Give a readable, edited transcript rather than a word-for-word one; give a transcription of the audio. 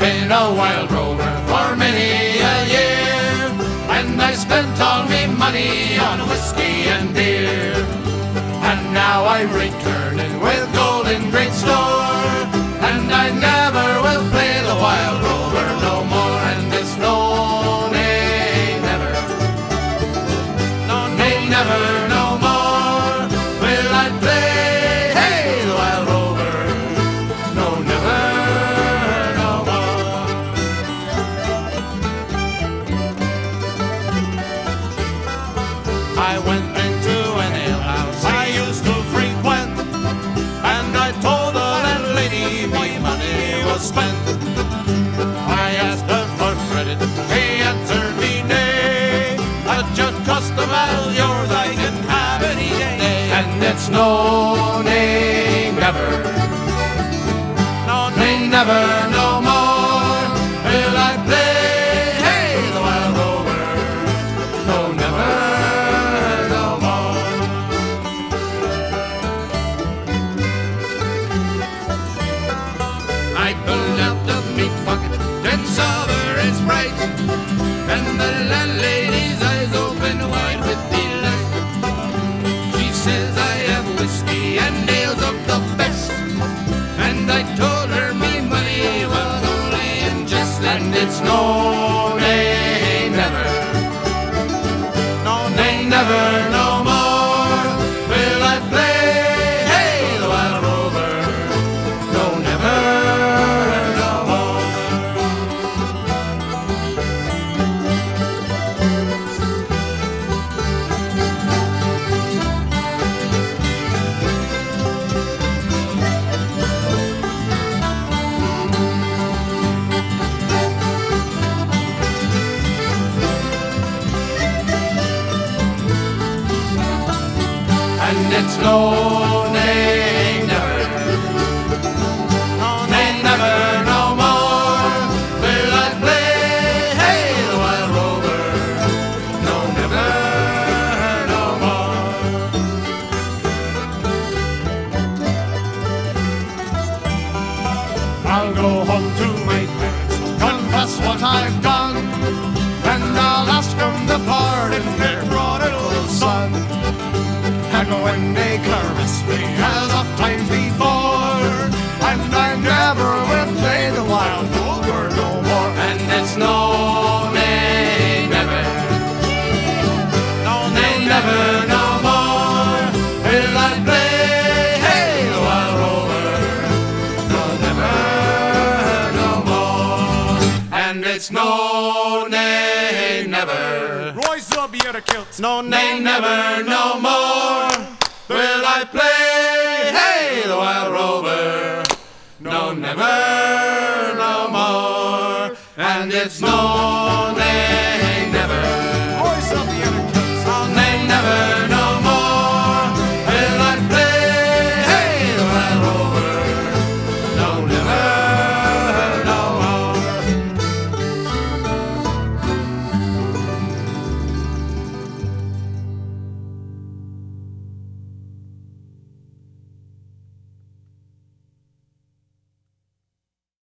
been a wild rover for many a year, and I spent all me money on whiskey and beer. And now I'm returning with gold in great store, and I never will play the wild rover no more. And it's no, nay, never, no, nay, never, no more will I play, hey, the wild rover, no, never, no more. I went into an alehouse I used to frequent, and I told the landlady my money was spent. I asked her for credit, she answered me nay. A just custom as yours I can have any day. And it's no, nay, never, no, nay, never, no more will I play, hey, the wild rover, no, never, no more. I pulled out of me pocket 10 sovereigns bright, and the landlady's eyes opened wide with delight. She says I have whiskey and ales of the best, and I told her me money was only in jest. And it's no, nay, never, no, nay, never, no more will I play, hey, the wild rover, no, never, no more. And it's no, nay, never, no, nay, never, no more will I play, hey, the wild rover, no, never, no more. I'll go home to my parents, confess what I've done, and I'll ask them to pardon their prodigal son. And when they caress me as oft times before, and I never will play the wild rover no more. And it's no, nay, never, no, nay, never, no more will I play, hey, the wild rover, no, never, no more. And it's no, nay, never, Roy's up here to kilts. no, nay, never, no more will I play, hey, the wild rover, no, never, no more. And it's no,